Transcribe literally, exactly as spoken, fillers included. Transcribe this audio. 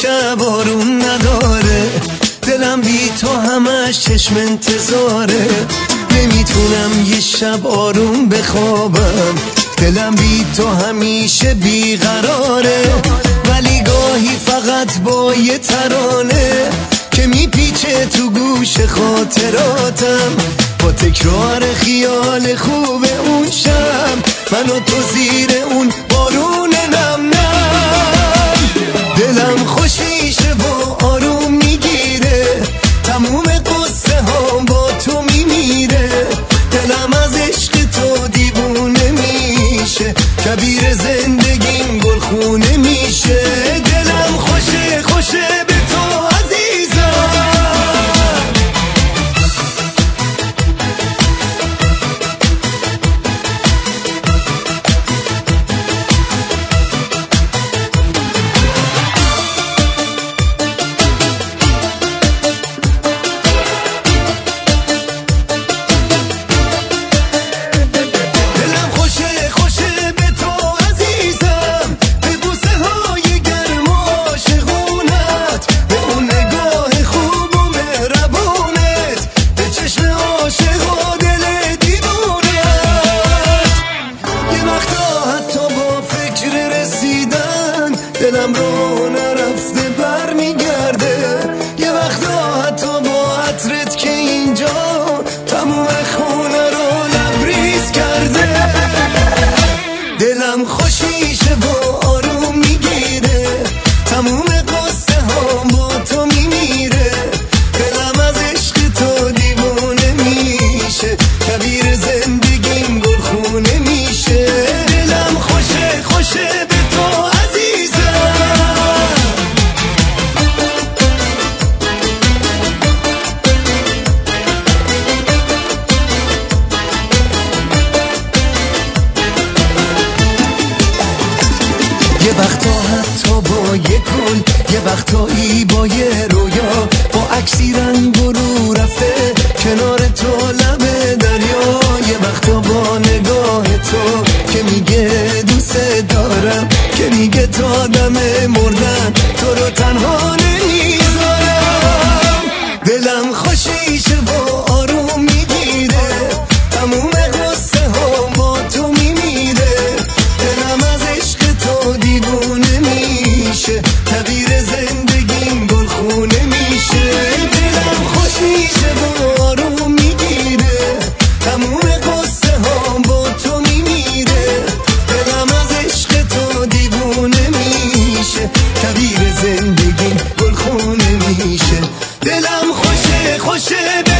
شب آروم نداره، دلم بی تو همش چشم انتظاره. نمیتونم یه شب آروم بخوابم، دلم بی تو همیشه بیقراره. ولی گاهی فقط با یه ترانه که میپیچه تو گوش خاطراتم، با تکرار خیال خوب اون شب من و تو زیر اون بارون نم نم. دلم خوش میشه و آروم میگیره، تموم قصه ها با تو میمیره. دلم از عشق تو دیوونه میشه، کبیر زندگیم گلخونه میشه. دلم خوشه خوشه به تو عزیزم. دلم رو نرفته بر میگرده، یه وقتا حتی با عطرت که اینجا تموم خونه رو لبریز کرده. دلم خوش میشه و آروم میگیره، تموم قصه ها با تو میمیره. دلم از عشق تو دیوونه میشه، کبیر زندگیم گلخونه میشه. دلم خوشه خوشه به تو یه وقتا حتی با یه گل، یه وقتایی با یه رویا، با عکسی رنگ رو رفته کنار تو لب دریا. یه وقتا با نگاه تو که میگه دوست دارم، که میگه تا دم مردن تو رو تنها نمیذارم. دلم خوش میشه و آروم میگیره، تموم قصه ها با تو میمیره. دلم از عشق تو دیوونه میشه، تغییر زندگیم گلخونه میشه. دلم خوش میشه و آروم میگیره، تموم قصه ها با تو میمیره. دلم از عشق تو دیوونه میشه، تغییر زندگیم گلخونه میشه. دلم خوشه خوشه